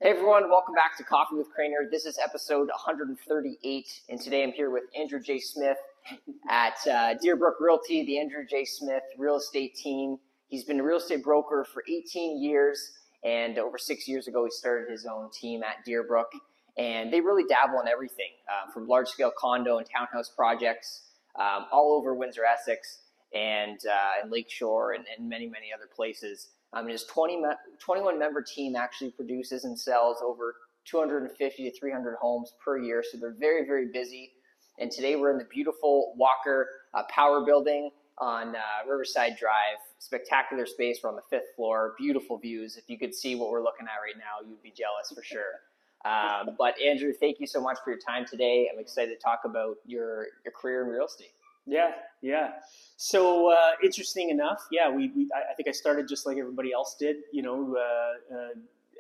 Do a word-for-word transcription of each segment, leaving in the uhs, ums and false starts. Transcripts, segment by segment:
Hey everyone, welcome back to Coffee with Craner. This is episode one hundred thirty-eight, and today I'm here with Andrew J. Smith at uh, Deerbrook Realty, the Andrew J. Smith real estate team. He's been a real estate broker for eighteen years, and over six years ago he started his own team at Deerbrook, and they really dabble in everything, uh, from large-scale condo and townhouse projects um, all over Windsor, Essex, and, uh, and Lakeshore, and, and many, many other places. Um, his twenty, twenty-one member team actually produces and sells over two hundred fifty to three hundred homes per year, so they're very, very busy. And today we're in the beautiful Walker uh, Power Building on uh, Riverside Drive. Spectacular space. We're on the fifth floor. Beautiful views. If you could see what we're looking at right now, you'd be jealous for sure. Um, but Andrew, thank you so much for your time today. I'm excited to talk about your, your career in real estate. Yeah, yeah. So uh, interesting enough, yeah. We, we, I think I started just like everybody else did. You know, uh, uh,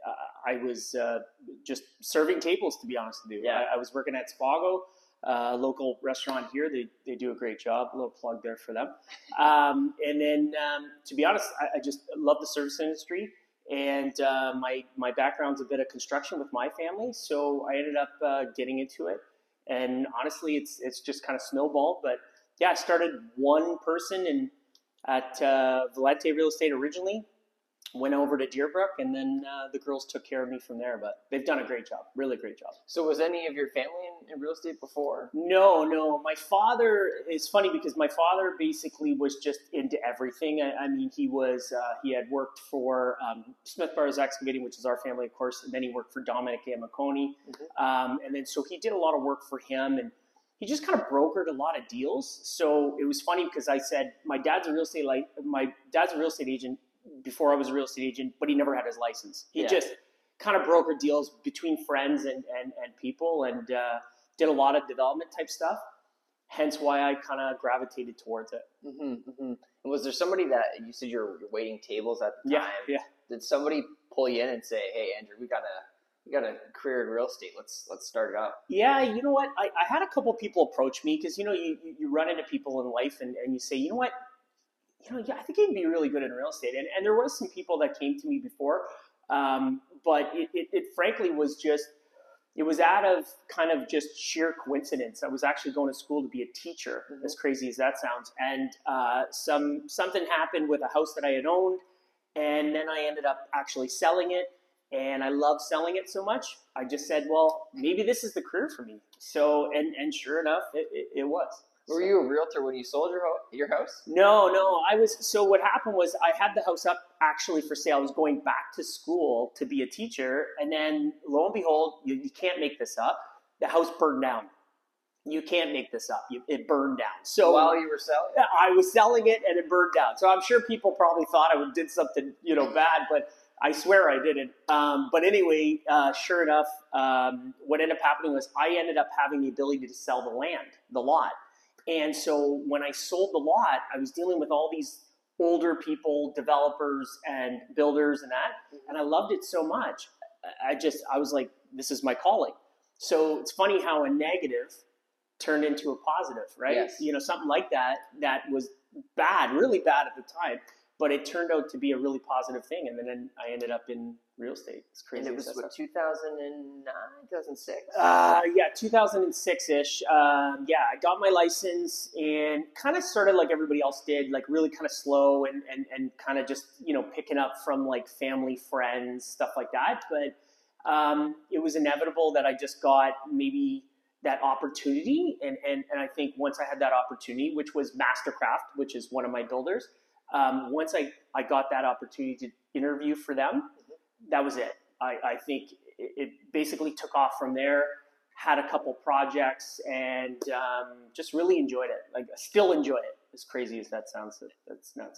I was uh, just serving tables, to be honest with you. Yeah. I, I was working at Spago, uh, a local restaurant here. They they do a great job. A little plug there for them. Um, and then, um, to be honest, I, I just love the service industry. And uh, my my background's a bit of construction with my family, so I ended up uh, getting into it. And honestly, it's it's just kind of snowballed, but. Yeah, I started one person in at uh, Valente Real Estate originally, went over to Deerbrook, and then uh, the girls took care of me from there. But they've done a great job, really great job. So was any of your family in, in real estate before? No, no. My father, it's funny because my father basically was just into everything. I, I mean, he was, uh, he had worked for um, Smith Brothers Excavating, which is our family, of course, and then he worked for Dominic Amiconi. Mm-hmm. um, and then so he did a lot of work for him, and he just kind of brokered a lot of deals. So it was funny because I said, my dad's a real estate like my dad's a real estate agent before I was a real estate agent, but he never had his license. He yeah. just kind of brokered deals between friends and, and, and people, and uh, did a lot of development type stuff. Hence why I kind of gravitated towards it. Mm-hmm, mm-hmm. And was there somebody that you said you're waiting tables at the time? Yeah, yeah. Did somebody pull you in and say, "Hey, Andrew, we gotta we got a career in real estate. Let's let's start it up"? Yeah, you know what? I, I had a couple people approach me because, you know, you, you run into people in life and, and you say, you know what, you know, yeah, I think you'd be really good in real estate. And, and there was some people that came to me before, um, but it, it, it frankly was just, it was out of kind of just sheer coincidence. I was actually going to school to be a teacher, mm-hmm. as crazy as that sounds. And uh, some something happened with a house that I had owned, and then I ended up actually selling it. And I love selling it so much, I just said, well, maybe this is the career for me. So, and, and sure enough, it, it, it was. Were so, you a realtor when you sold your, ho- your house? No, no. I was. So what happened was I had the house up actually for sale. I was going back to school to be a teacher. And then lo and behold, you, you can't make this up. The house burned down. You can't make this up. You, it burned down. So while you were selling it? I was selling it and it burned down. So I'm sure people probably thought I did something, you know, bad, but I swear I didn't. Um, but anyway, uh, sure enough, um, what ended up happening was I ended up having the ability to sell the land, the lot. And so when I sold the lot, I was dealing with all these older people, developers and builders and that. And I loved it so much. I just, I was like, this is my calling. So it's funny how a negative turned into a positive, right? Yes. You know, something like that, that was bad, really bad at the time. But it turned out to be a really positive thing, and then I ended up in real estate. It's crazy. And it was what, two thousand nine, two thousand six? Uh, yeah, two thousand six-ish. Um, yeah, I got my license and kind of started like everybody else did, like really kind of slow and, and, and kind of just, you know, picking up from like family, friends, stuff like that. But um, it was inevitable that I just got maybe that opportunity. And, and, and I think once I had that opportunity, which was Mastercraft, which is one of my builders, Um, once I, I got that opportunity to interview for them, mm-hmm. that was it. I, I think it, it basically took off from there, had a couple projects, and um, just really enjoyed it. Like, I still enjoy it, as crazy as that sounds. That's nuts.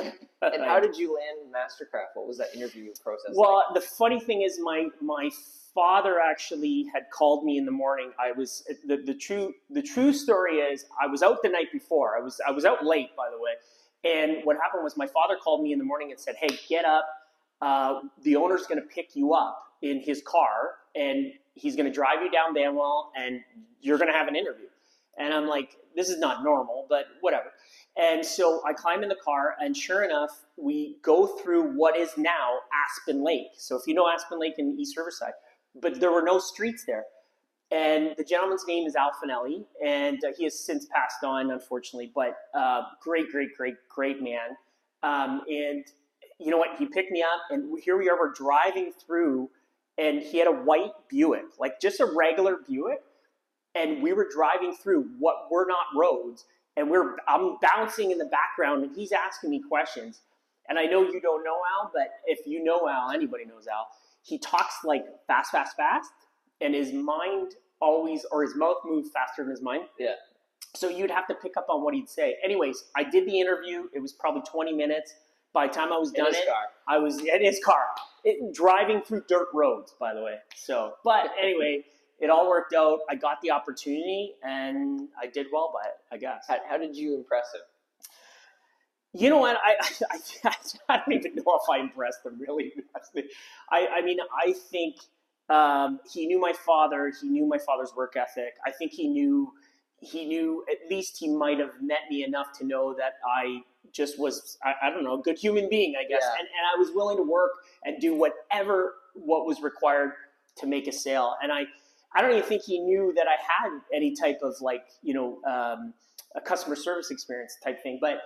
And how did you land Mastercraft? What was that interview process Well, like? The funny thing is my my father actually had called me in the morning. I was the, the true the true story is I was out the night before. I was I was out late, by the way. And what happened was my father called me in the morning and said, hey, get up. Uh, the owner's going to pick you up in his car, and he's going to drive you down Banwell, and you're going to have an interview. And I'm like, this is not normal, but whatever. And so I climb in the car, and sure enough, we go through what is now Aspen Lake. So if you know Aspen Lake in East Riverside, but there were no streets there. And the gentleman's name is Al Finelli, and uh, he has since passed on, unfortunately, but uh, great, great, great, great man. Um, and you know what? He picked me up, and here we are. We're driving through, and he had a white Buick, like just a regular Buick, and we were driving through what were not roads, and we're I'm bouncing in the background, and he's asking me questions. And I know you don't know Al, but if you know Al, anybody knows Al. He talks like fast, fast, fast. And his mind always, or his mouth moves faster than his mind. Yeah. So you'd have to pick up on what he'd say. Anyways, I did the interview. It was probably twenty minutes. By the time I was done in his it, car. I was in his car, it, driving through dirt roads, by the way. So, but anyway, it all worked out. I got the opportunity, and I did well by it, I guess. How, how did you impress him? You know what? I, I, I don't even know if I impressed him, really. I, I mean, I think um, he knew my father. He knew my father's work ethic. I think he knew, he knew, at least he might have met me enough to know that I just was, I, I don't know, a good human being, I guess. Yeah. And, and I was willing to work and do whatever, what was required to make a sale. And I, I don't even think he knew that I had any type of like, you know, um, a customer service experience type thing. But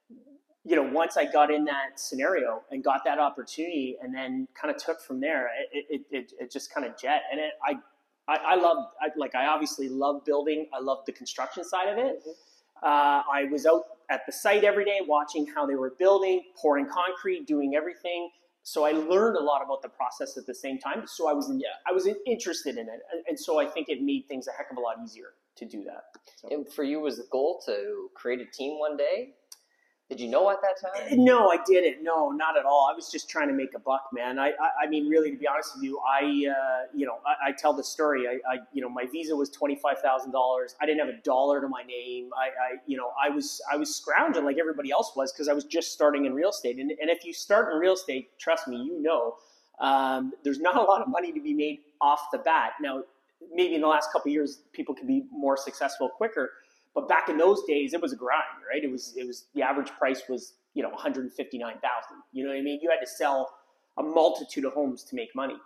you know, once I got in that scenario and got that opportunity, and then kind of took from there, it it it, it just kind of jet. And it, I, I I love I, like I obviously love building. I love the construction side of it. Mm-hmm. Uh, I was out at the site every day watching how they were building, pouring concrete, doing everything. So I learned a lot about the process at the same time. So I was yeah. I was interested in it, and, and so I think it made things a heck of a lot easier to do that. So. And for you, was the goal to create a team one day? Did you know at that time? No, I didn't. No, not at all. I was just trying to make a buck, man. I, I, I mean, really, to be honest with you, I, uh, you know, I, I tell the story. I, I, you know, my visa was twenty-five thousand dollars. I didn't have a dollar to my name. I, I, you know, I was, I was scrounging like everybody else was because I was just starting in real estate. And, and if you start in real estate, trust me, you know, um, there's not a lot of money to be made off the bat. Now, maybe in the last couple of years, people can be more successful quicker. But back in those days, it was a grind, right? It was, it was the average price was, you know, one hundred fifty-nine thousand. You know what I mean? You had to sell a multitude of homes to make money.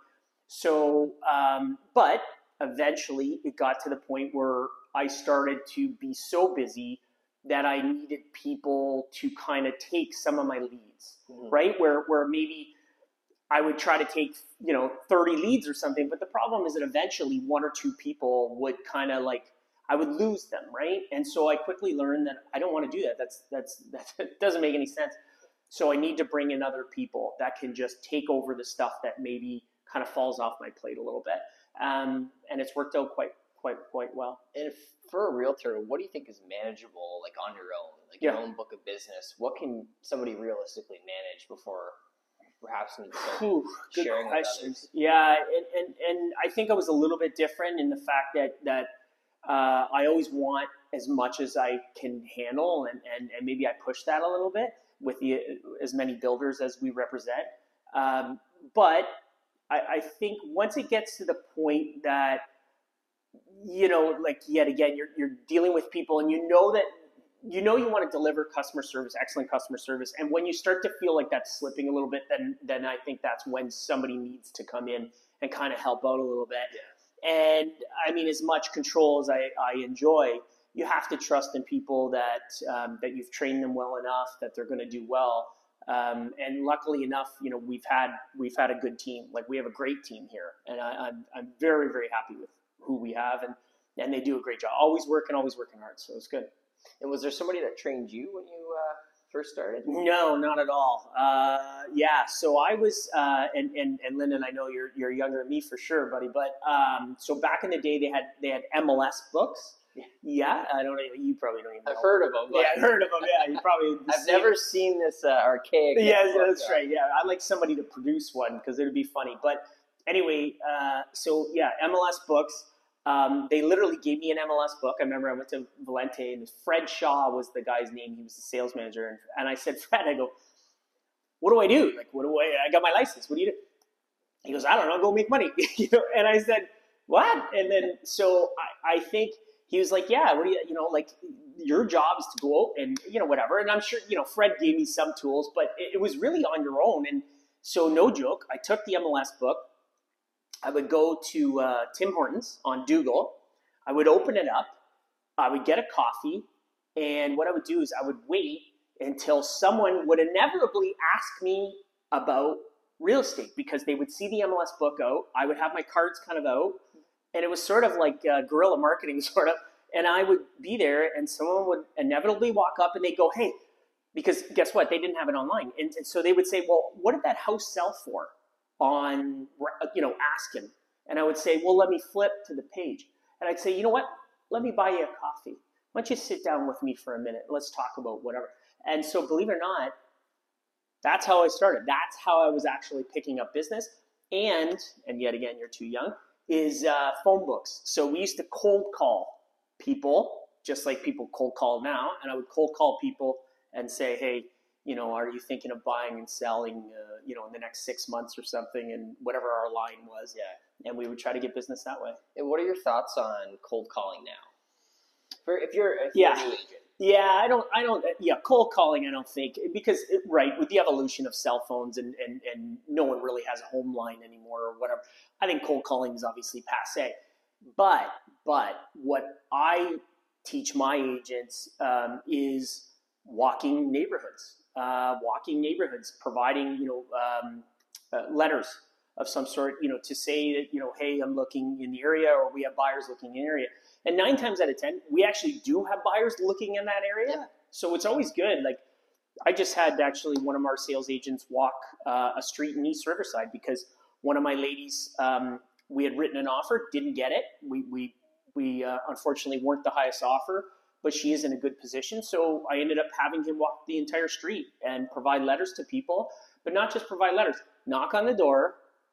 So, um, but eventually, it got to the point where I started to be so busy that I needed people to kind of take some of my leads, mm-hmm. right? Where, where maybe I would try to take, you know, thirty leads or something. But the problem is that eventually, one or two people would kind of like. I would lose them, right? And so I quickly learned that I don't want to do that. That's that's that doesn't make any sense. So I need to bring in other people that can just take over the stuff that maybe kind of falls off my plate a little bit. Um, and it's worked out quite quite quite well. And if, for a realtor, what do you think is manageable, like on your own, like yeah. your own book of business? What can somebody realistically manage before perhaps need to start Ooh, sharing good with questions. others? Yeah, and, and and I think I was a little bit different in the fact that that. Uh, I always want as much as I can handle, and, and, and maybe I push that a little bit with the, as many builders as we represent. Um, but I, I think once it gets to the point that, you know, like yet again, you're, you're dealing with people and you know that, you know you want to deliver customer service, excellent customer service. And when you start to feel like that's slipping a little bit, then then I think that's when somebody needs to come in and kind of help out a little bit. Yeah. And I mean, as much control as I, I enjoy, you have to trust in people that um, that you've trained them well enough that they're going to do well. Um, and luckily enough, you know, we've had we've had a good team. Like we have a great team here, and I, I'm I'm very very happy with who we have, and and they do a great job. Always working, always working hard. So it's good. And was there somebody that trained you when you uh, first started? No, not at all. Uh, yeah, so I was, uh, and, and, and Lyndon, I know you're you're younger than me for sure, buddy, but um, so back in the day, they had they had M L S books. Yeah, yeah I don't know, you probably don't even know. I've heard of them. Yeah, I've heard of them, yeah, you probably. I've never seen this uh, archaic. Yeah, book, that's though. right, yeah, I'd like somebody to produce one because it would be funny. But anyway, uh, so yeah, M L S books. Um, they literally gave me an M L S book. I remember I went to Valente, and Fred Shaw was the guy's name. He was the sales manager. And, and I said, Fred, I go, what do I do? Like, what do I, I got my license. What do you do? He goes, I don't know, go make money. you know? And I said, what? And then, so I, I think he was like, yeah, what do you, you know, like your job is to go out and, you know, whatever. And I'm sure, you know, Fred gave me some tools, but it, it was really on your own. And so no joke, I took the M L S book. I would go to uh, Tim Hortons on Dougal. I would open it up. I would get a coffee. And what I would do is I would wait until someone would inevitably ask me about real estate, because they would see the M L S book out. I would have my cards kind of out, and it was sort of like uh, guerrilla marketing sort of. And I would be there, and someone would inevitably walk up and they'd go, hey, because guess what? They didn't have it online. And, and so they would say, well, what did that house sell for on, you know, ask him. And I would say, well, let me flip to the page. And I'd say, you know what? Let me buy you a coffee. Why don't you sit down with me for a minute? Let's talk about whatever. And so believe it or not, that's how I started. That's how I was actually picking up business. And, and yet again, you're too young, is uh, phone books. So we used to cold call people, just like people cold call now. And I would cold call people and say, hey, you know, are you thinking of buying and selling, uh, you know, in the next six months or something, and whatever our line was. Yeah. And we would try to get business that way. And what are your thoughts on cold calling now? For if you're, if yeah. you're a new agent. Yeah, I don't, I don't, yeah, cold calling, I don't think, because, it, right, with the evolution of cell phones and, and, and no one really has a home line anymore or whatever, I think cold calling is obviously passé. But, but what I teach my agents um, is walking neighborhoods, uh, walking neighborhoods, providing, you know, um, uh, letters of some sort, you know, to say that, you know, hey, I'm looking in the area, or we have buyers looking in the area. And nine times out of ten, we actually do have buyers looking in that area. Yeah. So it's always good. Like, I just had actually one of our sales agents walk uh, a street in East Riverside because one of my ladies, um, we had written an offer, didn't get it. We we we uh, unfortunately weren't the highest offer, but she is in a good position. So I ended up having him walk the entire street and provide letters to people, but not just provide letters. Knock on the door,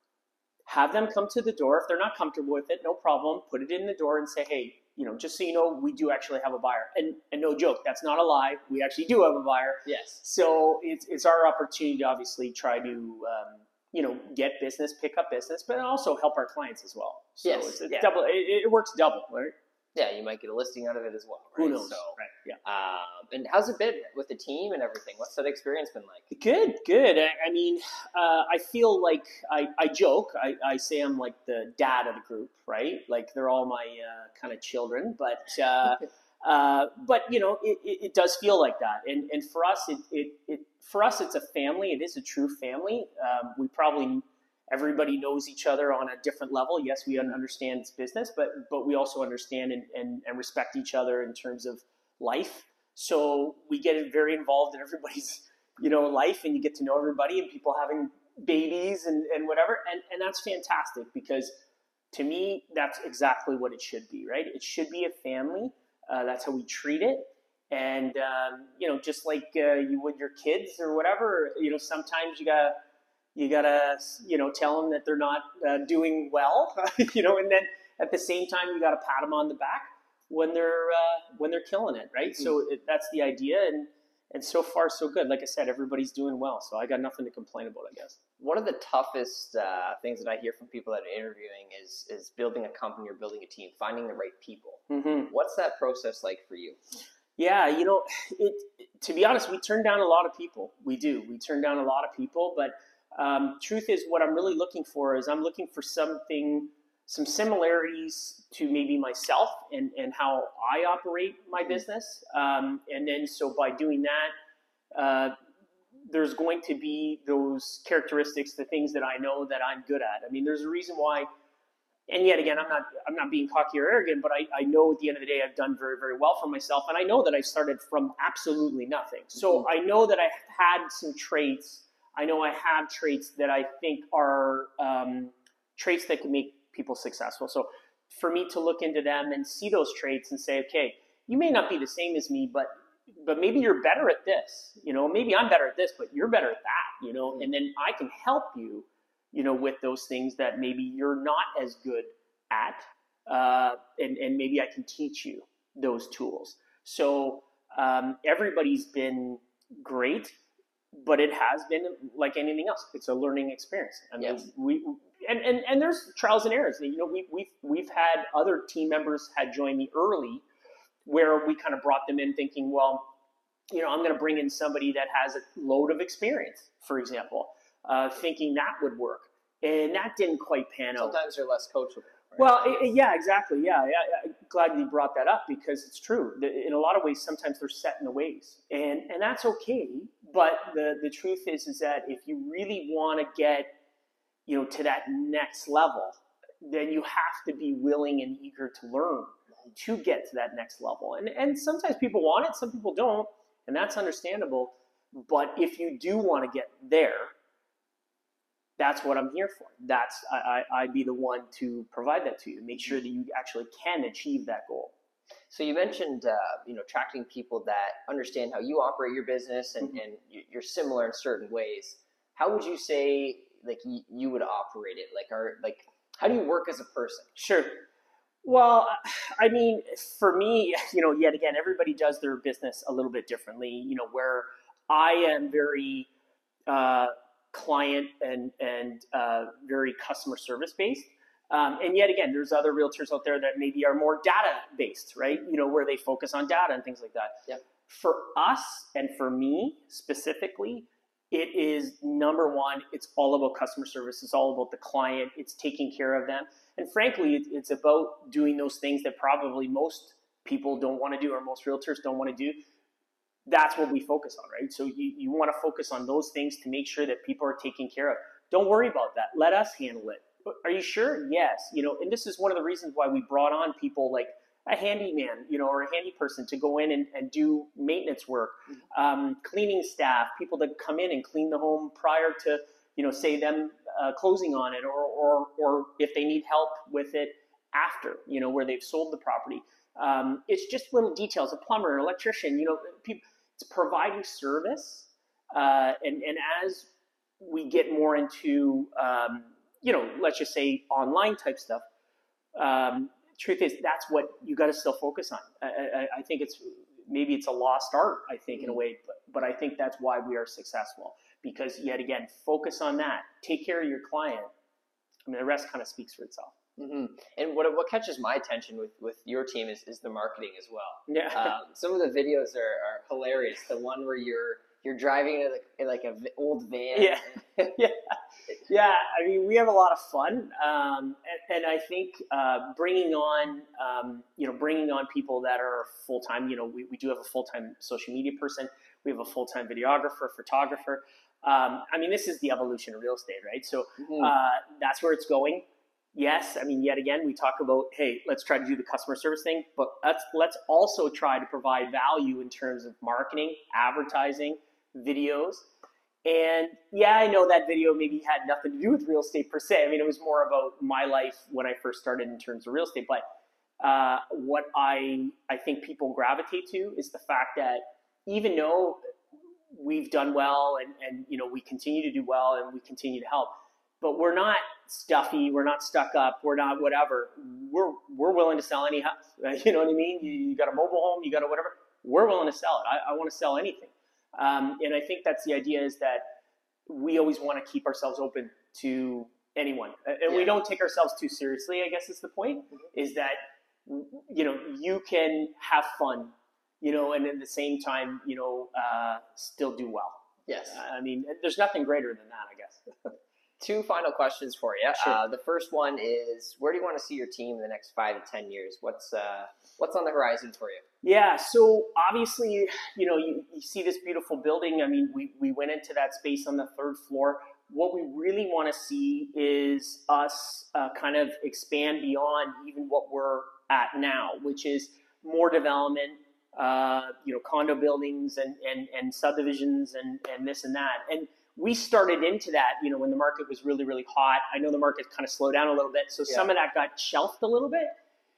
have them come to the door. If they're not comfortable with it, no problem. Put it in the door and say, hey, you know, just so you know, we do actually have a buyer. And and no joke, that's not a lie. We actually do have a buyer. Yes. So it's it's our opportunity to obviously try to, um, you know, get business, pick up business, but also help our clients as well. So Yes. it's, it's Yeah. double. It, it works double, right? Yeah, you might get a listing out of it as well. Right? Who knows? So, right. Yeah. Um, and how's it been with the team and everything? What's that experience been like? Good, good. I, I mean, uh, I feel like I, I joke. I, I say I'm like the dad of the group, right? Like they're all my uh, kind of children, but uh, uh, but you know, it, it, it does feel like that. And and for us, it, it it for us, it's a family. It is a true family. Um, we probably. Everybody knows each other on a different level. Yes, we understand it's business, but but we also understand and, and, and respect each other in terms of life. So we get very involved in everybody's, you know, life, and you get to know everybody and people having babies and, and whatever. And, and that's fantastic, because to me, that's exactly what it should be, right? It should be a family. Uh, that's how we treat it. And, um, you know, just like uh, you would your kids or whatever, you know, sometimes you got You gotta, you know, tell them that they're not uh, doing well, you know, and then at the same time you gotta pat them on the back when they're uh, when they're killing it, right? Mm-hmm. So it, that's the idea, and and so far so good. Like I said, everybody's doing well, so I got nothing to complain about, I guess. One of the toughest uh, things that I hear from people that are interviewing is is building a company or building a team, finding the right people. Mm-hmm. What's that process like for you? Yeah, you know, it, to be honest, we turn down a lot of people. We do. We turn down a lot of people, but Um, truth is, what I'm really looking for is I'm looking for something, some similarities to maybe myself and, and how I operate my business. Um, and then so by doing that, uh, there's going to be those characteristics, the things that I know that I'm good at. I mean, there's a reason why, and yet again, I'm not I'm not being cocky or arrogant, but I, I know at the end of the day I've done very, very well for myself. And I know that I started from absolutely nothing. So mm-hmm. I know that I had some traits. I know I have traits that I think are um, traits that can make people successful. So for me to look into them and see those traits and say, okay, you may not be the same as me, but but maybe you're better at this. You know, maybe I'm better at this, but you're better at that. You know, and then I can help you, you know, with those things that maybe you're not as good at, uh, and and maybe I can teach you those tools. So um, everybody's been great. But it has been like anything else. It's a learning experience. I mean, yes. we and, and, and there's trials and errors. You know, we, we've, we've had other team members had joined me early where we kind of brought them in thinking, well, you know, I'm going to bring in somebody that has a load of experience, for example, uh, thinking that would work. And that didn't quite pan out. Sometimes they're less coachable. Right? Well, it, it, yeah, exactly. Yeah, yeah, I'm glad you brought that up because it's true. In a lot of ways, sometimes they're set in the ways, and and that's okay. But the the truth is, is that if you really want to get, you know, to that next level, then you have to be willing and eager to learn to get to that next level. And and sometimes people want it, some people don't, and that's understandable. But if you do want to get there, that's what I'm here for. That's I, I, I'd be the one to provide that to you, make sure that you actually can achieve that goal. So you mentioned, uh, you know, attracting people that understand how you operate your business and, Mm-hmm. and you're similar in certain ways. How would you say, like, you, you would operate it? Like, are like, how do you work as a person? Sure. Well, I mean, for me, you know, yet again, everybody does their business a little bit differently. You know, where I am very uh, client and and uh, very customer service based. Um, and yet again, there's other realtors out there that maybe are more data based, right? You know, where they focus on data and things like that. Yep. For us and for me specifically, it is number one, it's all about customer service. It's all about the client. It's taking care of them. And frankly, it, it's about doing those things that probably most people don't want to do or most realtors don't want to do. That's what we focus on, right? So you, you want to focus on those things to make sure that people are taken care of. Don't worry about that. Let us handle it. Are you sure? Yes. You know, and this is one of the reasons why we brought on people like a handyman, you know, or a handy person to go in and, and do maintenance work, um, cleaning staff, people that come in and clean the home prior to, you know, say them uh, closing on it, or, or, or if they need help with it after, you know, where they've sold the property. Um, it's just little details, a plumber, an electrician, you know, people, it's providing service. Uh, and, and as we get more into, um, you know, let's just say online type stuff, um, truth is that's what you got to still focus on. I, I, I think it's maybe it's a lost art, I think, in a way, but, but I think that's why we are successful, because yet again, focus on that, take care of your client. I mean, the rest kind of speaks for itself. Mm-hmm. And what what catches my attention with, with your team is, is the marketing as well. Yeah. Um, some of the videos are, are hilarious. The one where you're you're driving in like, in like a v- old van. Yeah. yeah. Yeah. I mean, we have a lot of fun. Um, and, and I think uh, bringing on, um, you know, bringing on people that are full-time, you know, we, we do have a full-time social media person. We have a full-time videographer, photographer. Um, I mean, this is the evolution of real estate, right? So Mm-hmm. uh, that's where it's going. Yes, I mean, yet again, we talk about, hey, let's try to do the customer service thing, but let's let's also try to provide value in terms of marketing, advertising, videos. And yeah, I know that video maybe had nothing to do with real estate per se. I mean, it was more about my life when I first started in terms of real estate. But uh, what I I think people gravitate to is the fact that even though we've done well and, and you know, we continue to do well and we continue to help, but we're not stuffy, we're not stuck up, we're not whatever. We're we're willing to sell any house. You know what I mean? You, you got a mobile home, you got a whatever. We're willing to sell it. I, I want to sell anything. Um, and I think that's the idea, is that we always want to keep ourselves open to anyone. And Yeah. we don't take ourselves too seriously, I guess is the point, Mm-hmm. is that, you know, you can have fun, you know, and at the same time, you know, uh, still do well. Yes. I mean, there's nothing greater than that, I guess. Two final questions for you. Sure. Uh, the first one is, where do you want to see your team in the next five to ten years? What's uh, what's on the horizon for you? Yeah, so obviously, you know, you, you see this beautiful building. I mean, we, we went into that space on the third floor. What we really want to see is us uh, kind of expand beyond even what we're at now, which is more development, uh, you know, condo buildings and, and, and subdivisions and, and this and that. And we started into that, you know, when the market was really, really hot. I know the market kind of slowed down a little bit, so Yeah. some of that got shelved a little bit.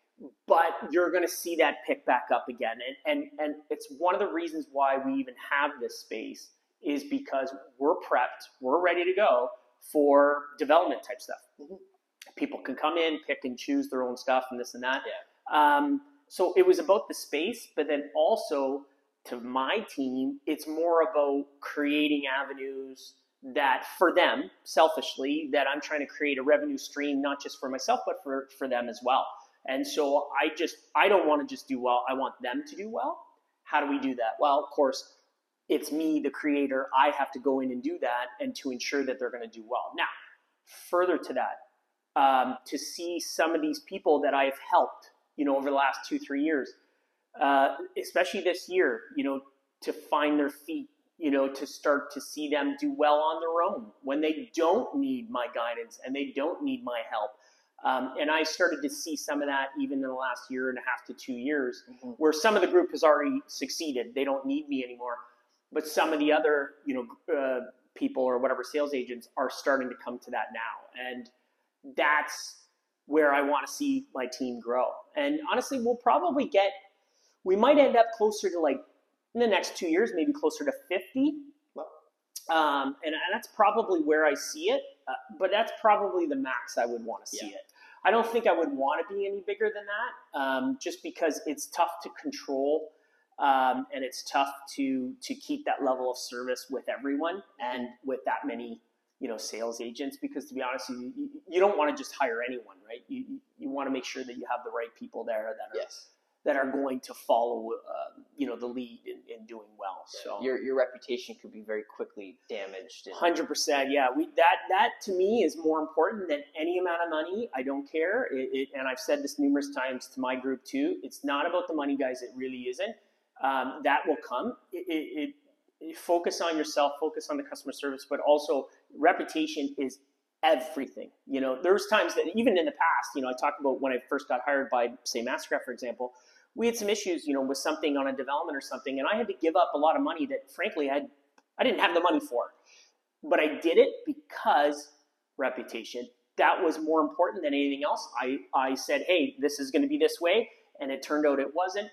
But you're going to see that pick back up again. And, and, and it's one of the reasons why we even have this space, is because we're prepped, we're ready to go for development type stuff. Mm-hmm. People can come in, pick and choose their own stuff and this and that. Yeah. Um, so it was about the space, but then also to my team, it's more about creating avenues that for them, selfishly, that I'm trying to create a revenue stream, not just for myself, but for, for them as well. And so I just, I don't want to just do well. I want them to do well. How do we do that? Well, of course, it's me, the creator. I have to go in and do that and to ensure that they're going to do well. Now, further to that, um, to see some of these people that I've helped, you know, over the last two, three years, uh, especially this year, you know, to find their feet, you know, to start to see them do well on their own when they don't need my guidance and they don't need my help. Um, and I started to see some of that even in the last year and a half to two years, mm-hmm. where some of the group has already succeeded. They don't need me anymore. But some of the other, you know, uh, people or whatever sales agents are starting to come to that now. And that's where I want to see my team grow. And honestly, we'll probably get, we might end up closer to like, in the next two years, maybe closer to fifty. Um, and, and that's probably where I see it. Uh, but that's probably the max I would want to see yeah. it. I don't think I would want to be any bigger than that, um, just because it's tough to control, um, and it's tough to to keep that level of service with everyone and with that many, you know, sales agents. Because to be honest, you you, you don't want to just hire anyone, right? You you, you want to make sure that you have the right people there that are yes. that are going to follow, uh, you know, the lead in, in doing well. So your your reputation could be very quickly damaged. one hundred percent, yeah. We that that to me is more important than any amount of money. I don't care, it, it, and I've said this numerous times to my group too. It's not about the money, guys. It really isn't. Um, that will come. It, it, it focus on yourself, focus on the customer service, but also reputation is everything. You know, there's times that even in the past, you know, I talked about when I first got hired by, say, Mastercraft, for example. We had some issues, you know, with something on a development or something, and I had to give up a lot of money that, frankly, I had, I didn't have the money for. But I did it because reputation. That was more important than anything else. I, I said, hey, this is going to be this way, and it turned out it wasn't.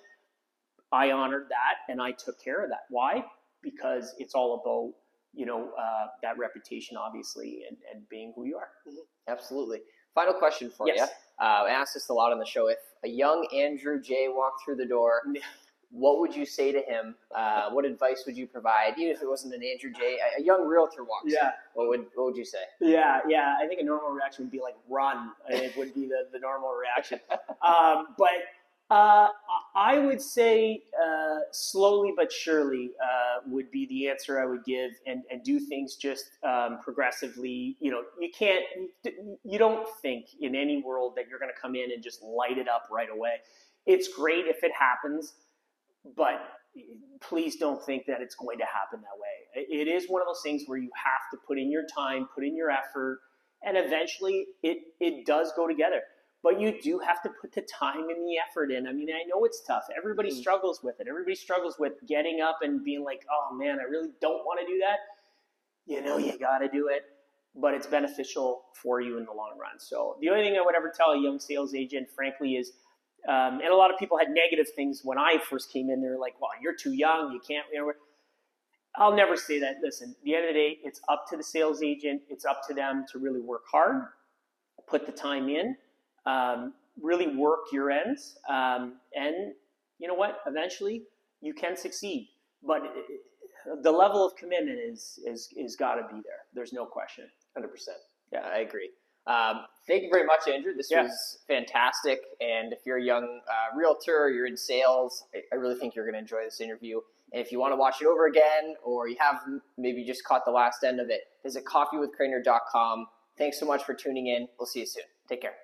I honored that, and I took care of that. Why? Because it's all about, you know, uh, that reputation, obviously, and, and being who you are. Mm-hmm. Absolutely. Final question for yes. you. Uh, I ask this a lot on the show. If a young Andrew J walked through the door, what would you say to him? Uh, what advice would you provide? Even if it wasn't an Andrew J, a, a young realtor walks yeah. in, what would what would you say? Yeah, yeah. I think a normal reaction would be like run. I think would be the, the normal reaction. um, but uh, I would say uh, slowly but surely uh, would be the answer I would give, and, and do things just um, progressively. You know, you can't, you don't think in any world that you're going to come in and just light it up right away. It's great if it happens, but please don't think that it's going to happen that way. It is one of those things where you have to put in your time, put in your effort, and eventually it, it does go together. But you do have to put the time and the effort in. I mean, I know it's tough. Everybody mm. struggles with it. Everybody struggles with getting up and being like, oh, man, I really don't want to do that. You know, you got to do it. But it's beneficial for you in the long run. So the only thing I would ever tell a young sales agent, frankly, is, um, and a lot of people had negative things when I first came in. They're like, well, you're too young. You can't, you know. I'll never say that. Listen, at the end of the day, it's up to the sales agent. It's up to them to really work hard, put the time in. Um, really work your ends, um, and you know what? Eventually, you can succeed. But it, it, the level of commitment is is is got to be there. There's no question. one hundred percent. Yeah, I agree. Um, thank you very much, Andrew. This yeah. was fantastic. And if you're a young uh, realtor or you're in sales, I, I really think you're going to enjoy this interview. And if you want to watch it over again, or you have maybe just caught the last end of it, visit coffee with crainer dot com. Thanks so much for tuning in. We'll see you soon. Take care.